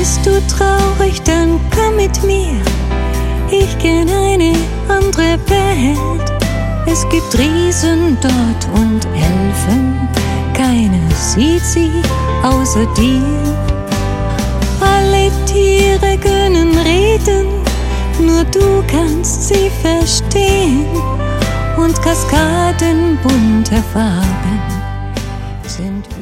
Bist du traurig, dann komm mit mir. Ich kenn eine andere Welt. Es gibt Riesen dort und Elfen. Keiner sieht sie außer dir. Alle Tiere können reden, nur du kannst sie verstehen. Und Kaskaden bunter Farben sind